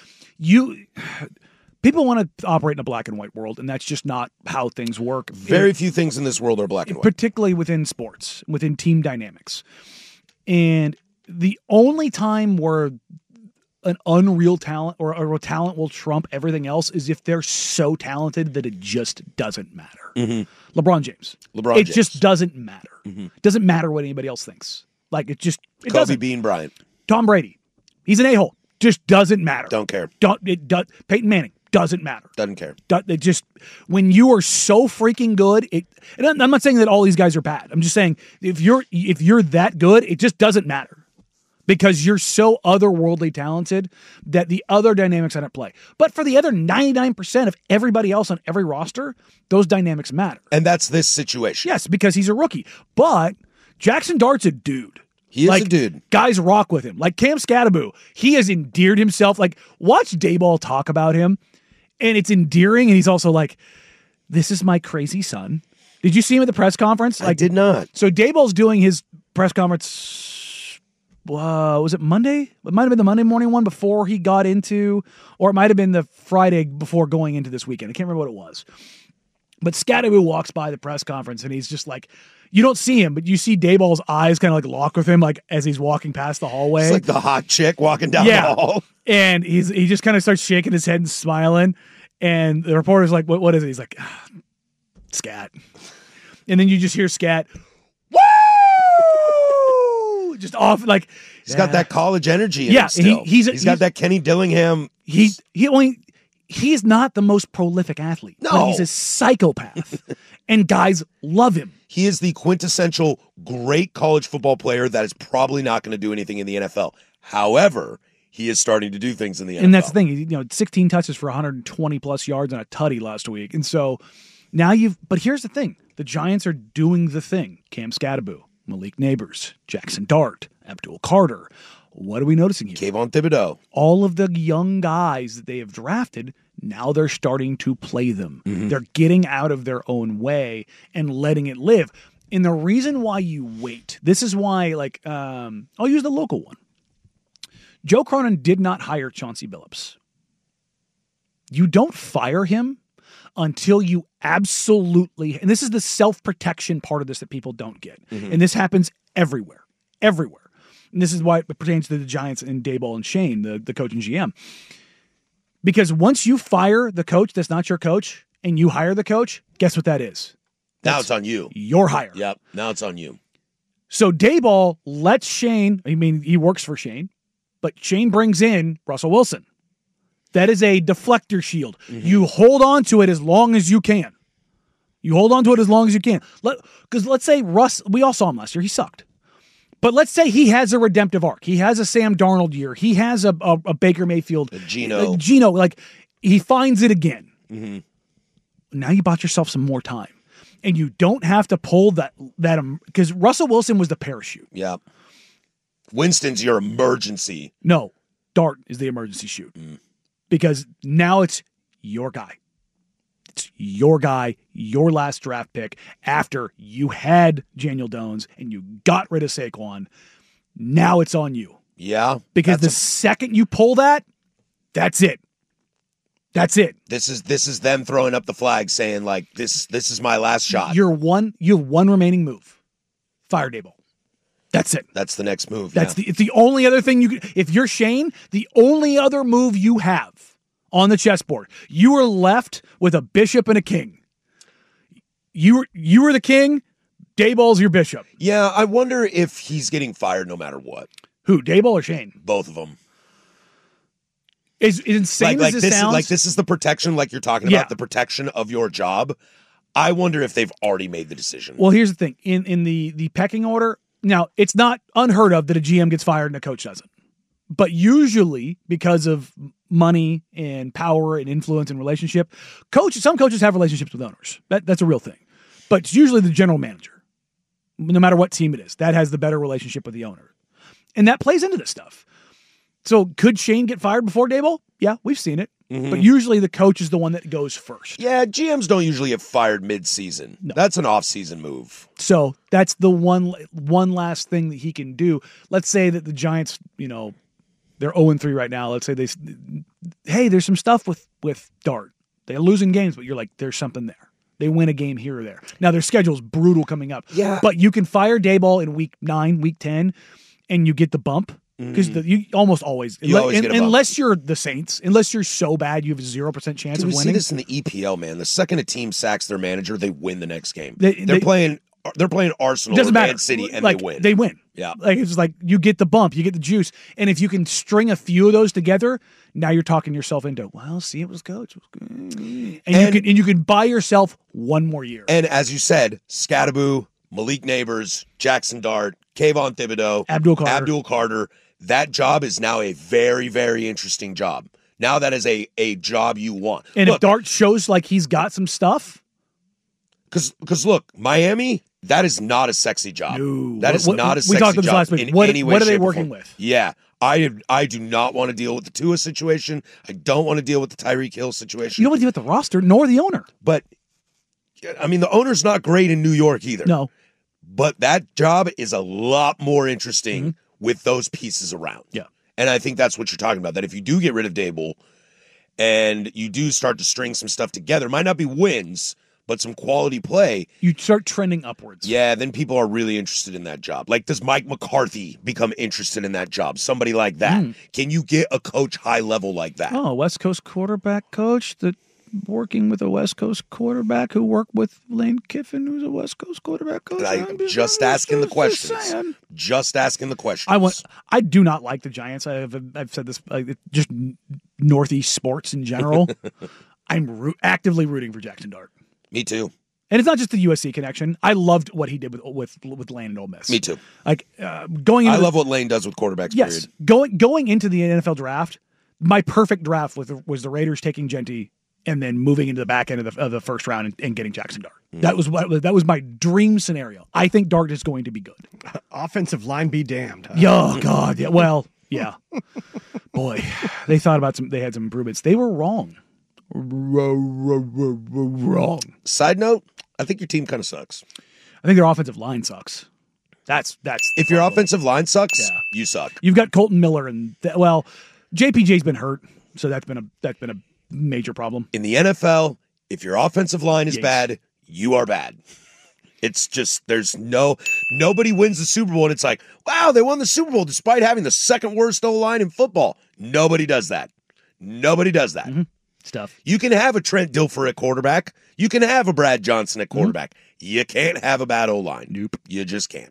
people want to operate in a black and white world, and that's just not how things work. Very few things in this world are black and white. Particularly within sports, within team dynamics. And the only time where an unreal talent or a talent will trump everything else is if they're so talented that it just doesn't matter. Mm-hmm. LeBron James. It just doesn't matter. Mm-hmm. Doesn't matter what anybody else thinks. It Kobe doesn't. Bean Bryant. Tom Brady. He's an a-hole. Just doesn't matter. Don't care. Peyton Manning. Doesn't matter. Doesn't care. It just, when you are so freaking good, and I'm not saying that all these guys are bad. I'm just saying if you're that good, it just doesn't matter. Because you're so otherworldly talented that the other dynamics don't play. But for the other 99% of everybody else on every roster, those dynamics matter. And that's this situation. Yes, because he's a rookie. But Jackson Dart's a dude. He is a dude. Guys rock with him. Like Cam Scatterbo, he has endeared himself. Watch Dayball talk about him, and it's endearing, and he's also like, this is my crazy son. Did you see him at the press conference? I did not. So Dayball's doing his press conference... was it Monday? It might have been the Monday morning one before he got into, or it might have been the Friday before going into this weekend. I can't remember what it was. But Scatterbo walks by the press conference and he's just like, you don't see him, but you see Dayball's eyes kind of lock with him, as he's walking past the hallway. It's like the hot chick walking down the hall. And he just kind of starts shaking his head and smiling. And the reporter's like, what is it? He's like, Scat. And then you just hear Scat, woo! Just off, he's got that college energy in him still. He's got that Kenny Dillingham. He's not the most prolific athlete. No. But he's a psychopath. And guys love him. He is the quintessential great college football player that is probably not going to do anything in the NFL. However, he is starting to do things in the NFL. And that's the thing. 16 touches for 120 plus yards and a tutty last week. And so now but here's the thing. The Giants are doing the thing. Cam Scatterbo, Malik Neighbors, Jackson Dart, Abdul Carter. What are we noticing here? Kayvon Thibodeau. All of the young guys that they have drafted, now they're starting to play them. Mm-hmm. They're getting out of their own way and letting it live. And the reason why you wait, this is why, I'll use the local one. Joe Cronin did not hire Chauncey Billups. You don't fire him until you absolutely, and this is the self-protection part of this that people don't get. And this happens everywhere. And this is why it pertains to the Giants and Daboll and Shane, the coach and GM. Because once you fire the coach that's not your coach and you hire the coach, guess what that is? Now it's on you. Your hire. Yep. Now it's on you. So Daboll lets Shane, he works for Shane, but Shane brings in Russell Wilson. That is a deflector shield. You hold on to it as long as you can. Because let's say Russ, we all saw him last year. He sucked. But let's say he has a redemptive arc. He has a Sam Darnold year. He has a Baker Mayfield. Geno. Like, he finds it again. Now you bought yourself some more time. And you don't have to pull that because Russell Wilson was the parachute. Yeah. Winston's your emergency. No, Dart is the emergency chute. Because now it's your guy. It's your guy, your last draft pick after you had Daniel Jones and you got rid of Saquon. Now it's on you. Yeah. Because the second you pull that, that's it. That's it. This is them throwing up the flag saying, like, this is my last shot. You have one remaining move. Fire Daboll. That's it. That's the next move. It's the only other thing you could, if you're Shane, the only other move you have on the chessboard, you are left with a bishop and a king. You were the king, Daboll's your bishop. Yeah, I wonder if he's getting fired no matter what. Who, Daboll or Shane? Both of them. Is insane as this sounds. This is the protection, like you're talking about, the protection of your job. I wonder if they've already made the decision. Well, here's the thing. In the pecking order, now, it's not unheard of that a GM gets fired and a coach doesn't. But usually, because of money and power and influence and relationship, some coaches have relationships with owners. That's a real thing. But it's usually the general manager, no matter what team it is, that has the better relationship with the owner. And that plays into this stuff. So could Shane get fired before Daboll? Yeah, we've seen it. But usually the coach is the one that goes first. Yeah, GMs don't usually get fired mid-season. No. That's an off-season move. So that's the one last thing that he can do. Let's say that the Giants, they're 0-3 right now. Let's say there's some stuff with Dart. They're losing games, but you're like, there's something there. They win a game here or there. Now their schedule's brutal coming up. Yeah. But you can fire Daboll in week 9, week 10, and you get the bump. Because you almost always, get a bump. Unless you're the Saints, unless you're so bad you have a 0% chance of winning. We see this in the EPL, man. The second a team sacks their manager, they win the next game. They're playing Arsenal or Man City, and they win. They win. Yeah, it's like you get the bump, you get the juice, and if you can string a few of those together, now you're talking yourself into, well, see, it was coach, it was good, and you can buy yourself one more year. And as you said, Scadaboo, Malik Neighbors, Jackson Dart, Kayvon Thibodeau, Abdul Carter. That job is now a very, very interesting job. Now that is a job you want. And if Dart shows like he's got some stuff. Because look, Miami, that is not a sexy job. No. That is not a sexy job. We talked about this last week. What are they working with? Yeah. I do not want to deal with the Tua situation. I don't want to deal with the Tyreek Hill situation. You don't want to deal with the roster, nor the owner. But, the owner's not great in New York either. No. But that job is a lot more interesting with those pieces around. Yeah. And I think that's what you're talking about, that if you do get rid of Daboll and you do start to string some stuff together, it might not be wins, but some quality play. You start trending upwards. Yeah, then people are really interested in that job. Like, does Mike McCarthy become interested in that job? Somebody like that. Can you get a coach high level like that? Oh, West Coast quarterback coach that working with a West Coast quarterback who worked with Lane Kiffin, who's a West Coast quarterback coach. I'm just asking the questions. Just asking the questions. I do not like the Giants. I've said this, just Northeast sports in general. I'm actively rooting for Jackson Dart. Me too. And it's not just the USC connection. I loved what he did with Lane and Ole Miss. Me too. I love what Lane does with quarterbacks. Yes, period. Going into the NFL draft, my perfect draft was the Raiders taking Genty and then moving into the back end of the first round and getting Jackson Dart. That was my dream scenario. I think Dart is going to be good. Offensive line be damned. Oh God, yeah. Well, yeah. Boy, they thought about they had some improvements. They were wrong. Wrong. Side note, I think your team kind of sucks. I think their offensive line sucks. That's if your offensive line sucks, you suck. You've got Colton Miller and JPJ's been hurt, so that's been a major problem. In the NFL, If your offensive line is bad, you are bad. It's just, nobody wins the Super Bowl and it's like, wow, they won the Super Bowl despite having the second worst O-line in football. Nobody does that. Nobody does that. Stuff. You can have a Trent Dilfer at quarterback. You can have a Brad Johnson at quarterback. You can't have a bad O-line. Nope. You just can't.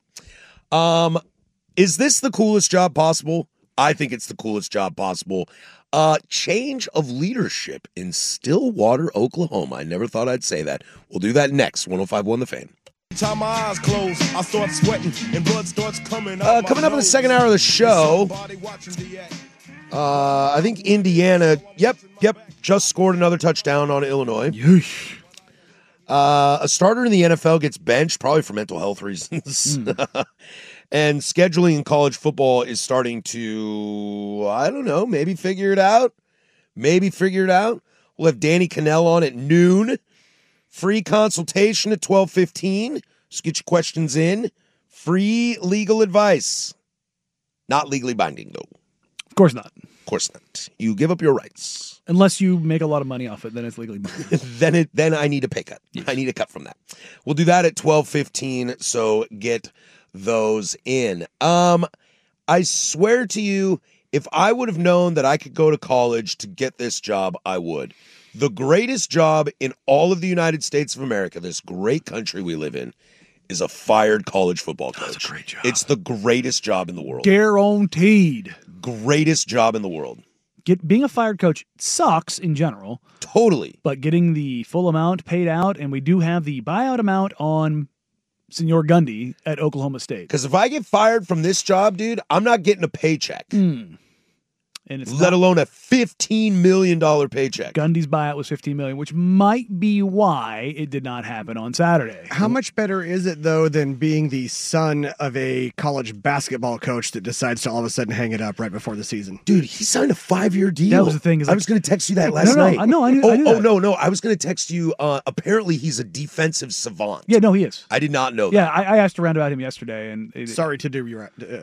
Is this the coolest job possible? I think it's the coolest job possible. Change of leadership in Stillwater, Oklahoma. I never thought I'd say that. We'll do that next. 105.1 The Fan. Time my eyes close, I start sweating and blood starts coming up. Coming up in the second hour of the show, I think Indiana, just scored another touchdown on Illinois. A starter in the NFL gets benched, probably for mental health reasons. And scheduling in college football is starting to, I don't know, maybe figure it out. We'll have Danny Cannell on at noon. Free consultation at 12:15. Just get your questions in. Free legal advice. Not legally binding, though. Of course not. Of course not. You give up your rights. Unless you make a lot of money off it, then it's legally binding. Then I need a pay cut. Yes. I need a cut from that. We'll do that at 12:15, so get those in. I swear to you, if I would have known that I could go to college to get this job, I would. The greatest job in all of the United States of America, this great country we live in, is a fired college football coach. That's a great job. It's the greatest job in the world. Guaranteed. Greatest job in the world. Being a fired coach sucks in general. Totally. But getting the full amount paid out, and we do have the buyout amount on Senor Gundy at Oklahoma State. Because if I get fired from this job, dude, I'm not getting a paycheck. And it's let alone a $15 million paycheck. Gundy's buyout was $15 million, which might be why it did not happen on Saturday. How much better is it, though, than being the son of a college basketball coach that decides to all of a sudden hang it up right before the season? Dude, he signed a 5-year deal. That was the thing. I was going to text you that last night. I knew that. No. I was going to text you. Apparently, he's a defensive savant. Yeah, no, he is. I did not know that. Yeah, I asked around about him yesterday. And sorry to do you.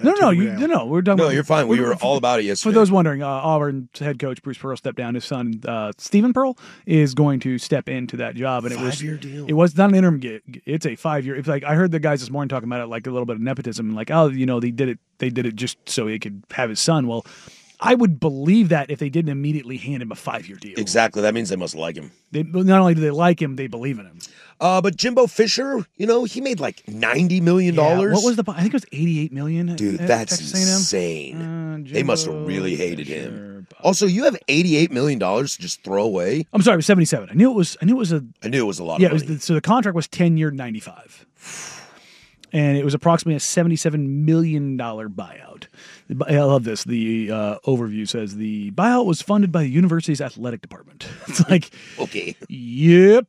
No, we're done. No, you're fine. We were all about it yesterday. For those wondering, Auburn's head coach Bruce Pearl stepped down. His son Stephen Pearl is going to step into that job, and 5-year deal. It was not an interim gig. It's a 5-year. It's like I heard the guys this morning talking about it, like a little bit of nepotism, and like, oh, they did it just so he could have his son. Well, I would believe that if they didn't immediately hand him a 5-year deal. Exactly. That means they must like him. Not only do they like him, they believe in him. But Jimbo Fisher, he made like $90 million. Yeah, what was I think it was $88 million. Dude, that's insane. They must have really hated him. Also, you have $88 million to just throw away. I'm sorry, it was 77. I knew it was a lot of money. So the contract was 10-year, 95. And it was approximately a $77 million buyout. I love this. The overview says the buyout was funded by the university's athletic department. It's like, okay. Yep.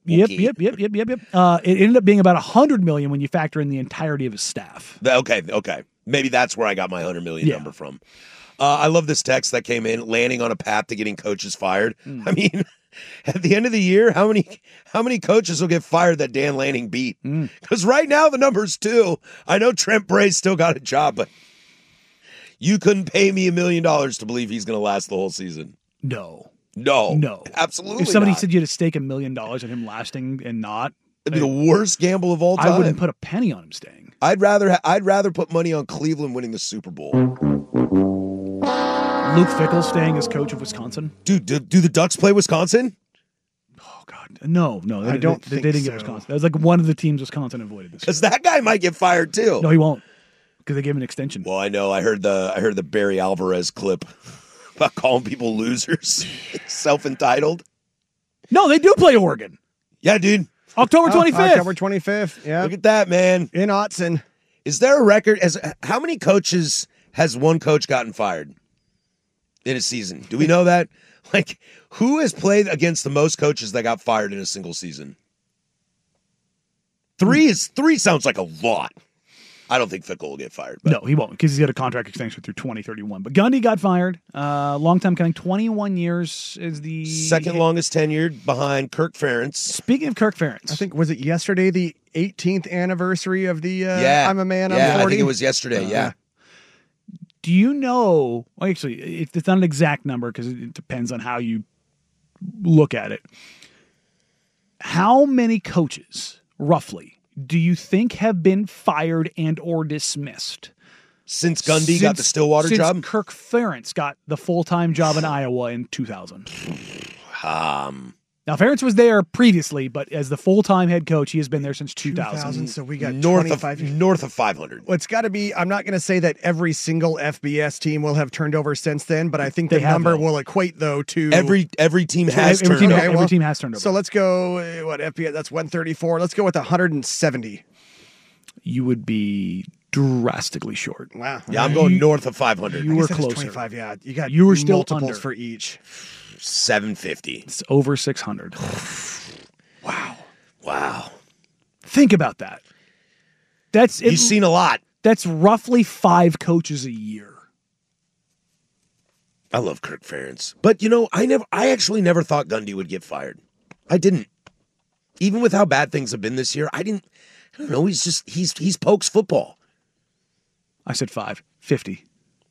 It ended up being about $100 million when you factor in the entirety of his staff. Okay. Maybe that's where I got my $100 million number from. I love this text that came in, landing on a path to getting coaches fired. I mean, at the end of the year, how many coaches will get fired that Dan Lanning beat? Because right now the number's 2. I know Trent Bray's still got a job, but you couldn't pay me $1 million to believe he's going to last the whole season. No, absolutely. If somebody not. said you had to stake $1 million on him lasting and not, it'd be the worst gamble of all time. I wouldn't put a penny on him staying. I'd rather put money on Cleveland winning the Super Bowl. Luke Fickell staying as coach of Wisconsin. Dude, do the Ducks play Wisconsin? Oh God, no. I don't think they didn't so. get Wisconsin. That was like one of the teams Wisconsin avoided this. Because that guy might get fired too. No, he won't. Because they gave him an extension. Well, I know. I heard the Barry Alvarez clip about calling people losers, self-entitled. No, they do play Oregon. Yeah, dude. October 25th. October 25th. Yeah. Look at that, man. In Autzen. Is there a record? How many coaches has one coach gotten fired in a season? Do we know that? Like, who has played against the most coaches that got fired in a single season? 3 sounds like a lot. I don't think Fickell will get fired. But. No, he won't, because he's got a contract extension through 2031. But Gundy got fired. Long time coming. 21 years is the second longest tenured behind Kirk Ferentz. Speaking of Kirk Ferentz, I think, was it yesterday the 18th anniversary of the I'm a Man, I'm 40? I think it was yesterday, yeah. Do you know, well, actually, it's not an exact number because it depends on how you look at it. How many coaches, roughly, do you think have been fired and or dismissed? Since Gundy got the Stillwater job? Since Kirk Ferentz got the full-time job in Iowa in 2000. Now, Ferentz was there previously, but as the full-time head coach, he has been there since 2000. So we got north 25 of 500. Well, it's got to be. I'm not going to say that every single FBS team will have turned over since then, but I think the number will equate though to every team has turned over. Every team has turned over. So let's go. What FBS? That's 134. Let's go with 170. You would be drastically short. Wow. Yeah, I'm going north of 500. You were closer. 25. Yeah, you were still multiples under. for each. 750. It's over 600. Wow. Think about that. You've seen a lot. That's roughly 5 coaches a year. I love Kirk Ferentz. But I actually never thought Gundy would get fired. I didn't. Even with how bad things have been this year, I don't know, he's Pokes football. I said 50.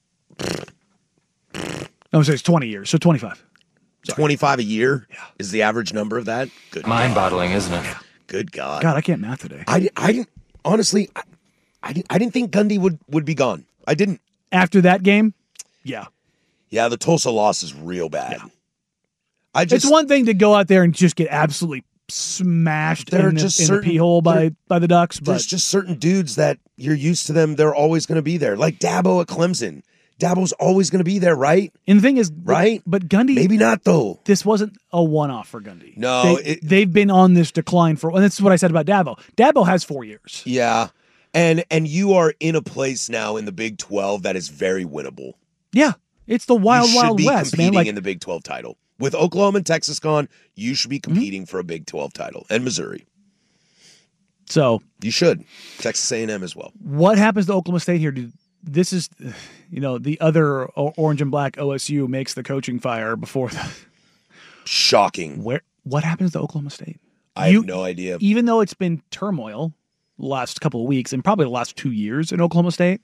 No, so it's 20 years, so 25. Sorry. 25 a year is the average number of that. Good mind-boggling, isn't it? Good God. God, I can't math today. I didn't honestly. I didn't think Gundy would be gone. I didn't. After that game, yeah. Yeah, the Tulsa loss is real bad. Yeah. It's one thing to go out there and just get absolutely smashed in the pee hole by the Ducks, but there's just certain dudes that you're used to them. They're always going to be there, like Dabo at Clemson. Dabo's always going to be there, right? And the thing is, right? But Gundy, maybe not though. This wasn't a one-off for Gundy. No, they've been on this decline and this is what I said about Dabo. Dabo has 4 years. Yeah, and you are in a place now in the Big 12 that is very winnable. Yeah, it's the wild West, man. You should be competing in the Big 12 title. With Oklahoma and Texas gone, you should be competing for a Big 12 title, and Missouri. So you should. Texas A&M as well. What happens to Oklahoma State here? This is, the other orange and black OSU makes the coaching fire before the shocking. What happens to Oklahoma State? I have no idea. Even though it's been turmoil the last couple of weeks and probably the last 2 years in Oklahoma State,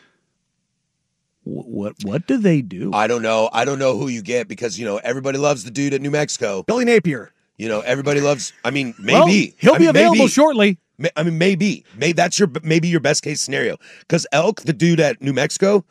what do they do? I don't know. I don't know who you get because everybody loves the dude at New Mexico, Billy Napier. Everybody loves. I mean, maybe well, he'll be available shortly. I mean, maybe that's your best case scenario because Elk, the dude at New Mexico,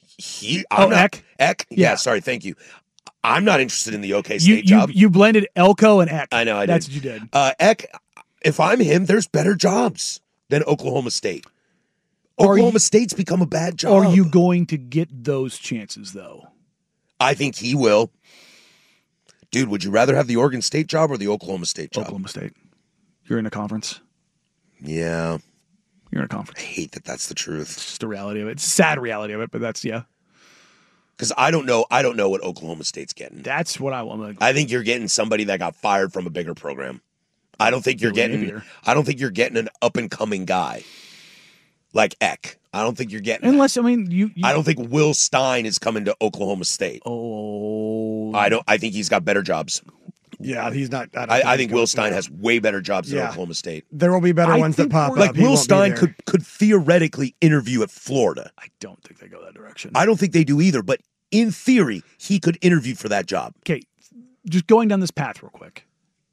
Eck. Yeah, sorry, thank you. I'm not interested in the OK State job. You blended Elko and Eck. I know, I did. That's what you did. Eck, if I'm him, there's better jobs than Oklahoma State. Oklahoma State's become a bad job. Are you going to get those chances though? I think he will. Dude, would you rather have the Oregon State job or the Oklahoma State job? Oklahoma State. You're in a conference. Yeah. You're in a conference. I hate that that's the truth. It's just the reality of it. It's a sad reality of it, but that's, yeah. Because I don't know what Oklahoma State's getting. That's what I want. I think you're getting somebody that got fired from a bigger program. I don't think you're getting an up-and-coming guy like Eck. I don't think you're getting unless, that. I mean, I don't think Will Stein is coming to Oklahoma State. Oh. I think he's got better jobs. Yeah, he's not. I think Will Stein has way better jobs than Oklahoma State. There will be better ones that pop up. Like Will Stein could theoretically interview at Florida. I don't think they go that direction. I don't think they do either, but in theory, he could interview for that job. Okay, just going down this path real quick.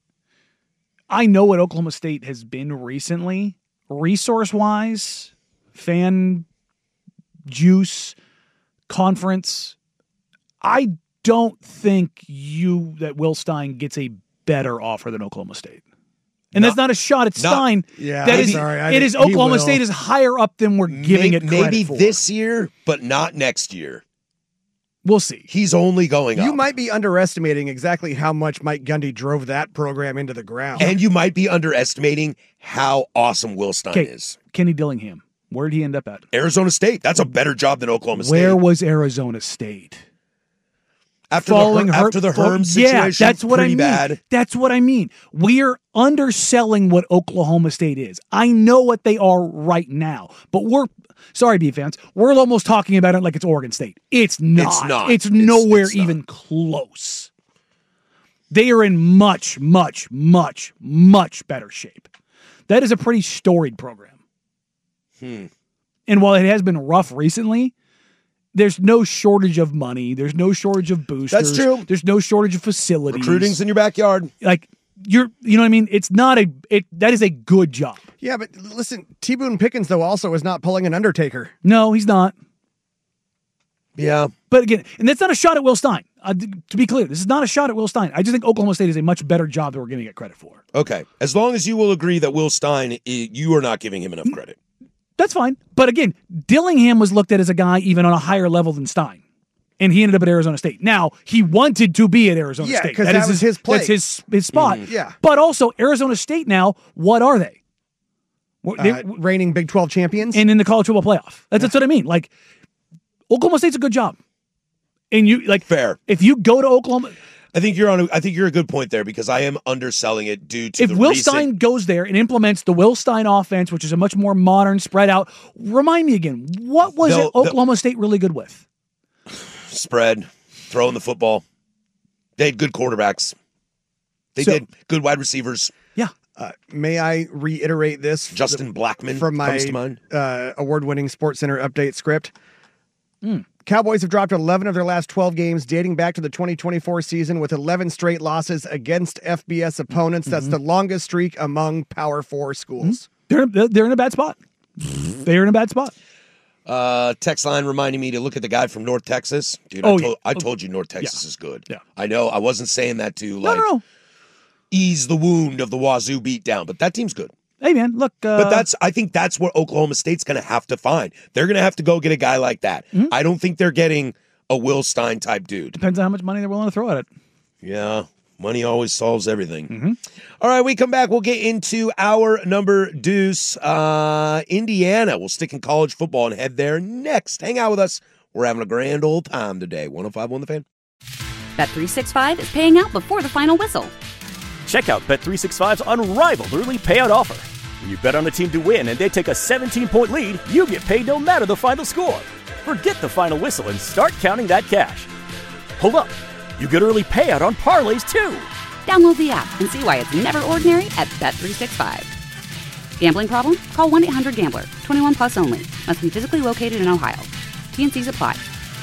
I know what Oklahoma State has been recently, resource-wise, fan juice, conference. I don't think that Will Stein gets a better offer than Oklahoma State. And that's not a shot at Stein. Yeah, it is Oklahoma State is higher up than we're giving it credit maybe for. This year, but not next year. We'll see. He's only going up. You might be underestimating exactly how much Mike Gundy drove that program into the ground. And you might be underestimating how awesome Will Stein is. Kenny Dillingham, where did he end up at? Arizona State. That's a better job than Oklahoma State. Where was Arizona State? After the Herm situation, yeah, that's what I mean. Bad. That's what I mean. We're underselling what Oklahoma State is. I know what they are right now, but sorry, B fans, we're almost talking about it like it's Oregon State. It's not. It's nowhere even close. They are in much, much, much, much better shape. That is a pretty storied program. And while it has been rough recently, there's no shortage of money. There's no shortage of boosters. That's true. There's no shortage of facilities. Recruiting's in your backyard. Like, you know what I mean? It's not that is a good job. Yeah, but listen, T. Boone Pickens, though, also is not pulling an Undertaker. No, he's not. Yeah. But again, and that's not a shot at Will Stein. To be clear, this is not a shot at Will Stein. I just think Oklahoma State is a much better job than we're giving it credit for. Okay. As long as you will agree that Will Stein, you are not giving him enough credit. That's fine. But again, Dillingham was looked at as a guy even on a higher level than Stein. And he ended up at Arizona State. Now, he wanted to be at Arizona State. Yeah, because that was his play. That's his spot. Mm-hmm. Yeah. But also, Arizona State now, what are they? Reigning Big 12 champions. And in the college football playoff. That's what I mean. Like, Oklahoma State's a good job. And you like fair. If you go to Oklahoma, I think you're a good point there because I am underselling it due to if Will Stein goes there and implements the Will Stein offense, which is a much more modern, spread out. Remind me again, what was Oklahoma State really good with? Spread, throwing the football. They had good quarterbacks. They did good wide receivers. Yeah. May I reiterate this? Justin Blackman from my comes to mind. Award-winning SportsCenter update script. Cowboys have dropped 11 of their last 12 games dating back to the 2024 season with 11 straight losses against FBS opponents. That's the longest streak among Power 4 schools. They're in a bad spot. They're in a bad spot. Text line reminding me to look at the guy from North Texas. Dude, I told you North Texas is good. Yeah. I know. I wasn't saying that to no. ease the wound of the Wazoo beatdown, but that team's good. Hey, man, look. But I think that's what Oklahoma State's going to have to find. They're going to have to go get a guy like that. I don't think they're getting a Will Stein type dude. Depends on how much money they're willing to throw at it. Yeah, money always solves everything. All right, we come back. We'll get into our number deuce. Indiana. We'll stick in college football and head there next. Hang out with us. We're having a grand old time today. 105.1 The Fan. Bet365 is paying out before the final whistle. Check out Bet365's unrivaled early payout offer. When you bet on a team to win and they take a 17-point lead, you get paid no matter the final score. Forget the final whistle and start counting that cash. Hold up. You get early payout on parlays, too. Download the app and see why it's never ordinary at Bet365. Gambling problem? Call 1-800-GAMBLER. 21 plus only. Must be physically located in Ohio. T&Cs apply.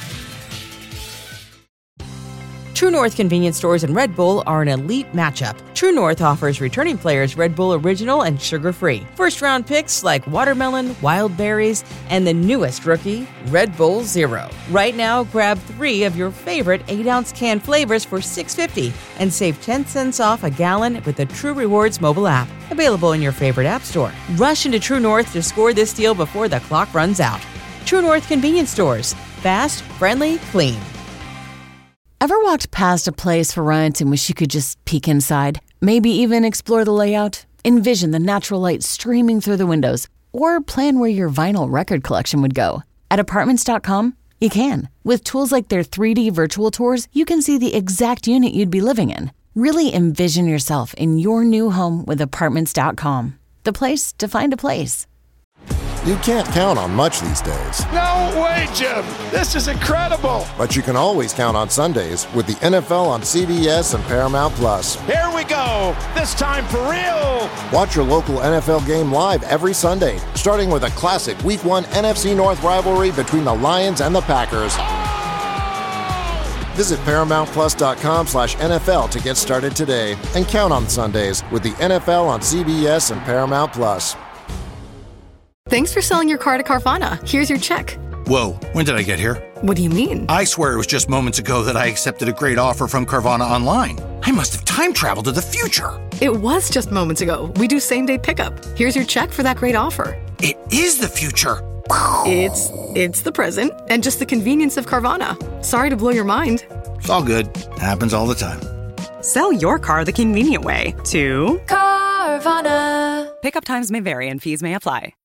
True North convenience stores and Red Bull are an elite matchup. True North offers returning players Red Bull Original and sugar-free. First-round picks like watermelon, wild berries, and the newest rookie, Red Bull Zero. Right now, grab 3 of your favorite 8-ounce can flavors for $6.50 and save 10 cents off a gallon with the True Rewards mobile app. Available in your favorite app store. Rush into True North to score this deal before the clock runs out. True North convenience stores. Fast, friendly, clean. Ever walked past a place for rent and wish you could just peek inside? Maybe even explore the layout? Envision the natural light streaming through the windows? Or plan where your vinyl record collection would go? At Apartments.com, you can. With tools like their 3D virtual tours, you can see the exact unit you'd be living in. Really envision yourself in your new home with Apartments.com. The place to find a place. You can't count on much these days. No way, Jim. This is incredible. But you can always count on Sundays with the NFL on CBS and Paramount Plus. Here we go. This time for real. Watch your local NFL game live every Sunday, starting with a classic Week 1 NFC North rivalry between the Lions and the Packers. Visit ParamountPlus.com/NFL to get started today and count on Sundays with the NFL on CBS and Paramount Plus. Thanks for selling your car to Carvana. Here's your check. Whoa, when did I get here? What do you mean? I swear it was just moments ago that I accepted a great offer from Carvana online. I must have time traveled to the future. It was just moments ago. We do same-day pickup. Here's your check for that great offer. It is the future. It's the present and just the convenience of Carvana. Sorry to blow your mind. It's all good. Happens all the time. Sell your car the convenient way to Carvana. Pickup times may vary and fees may apply.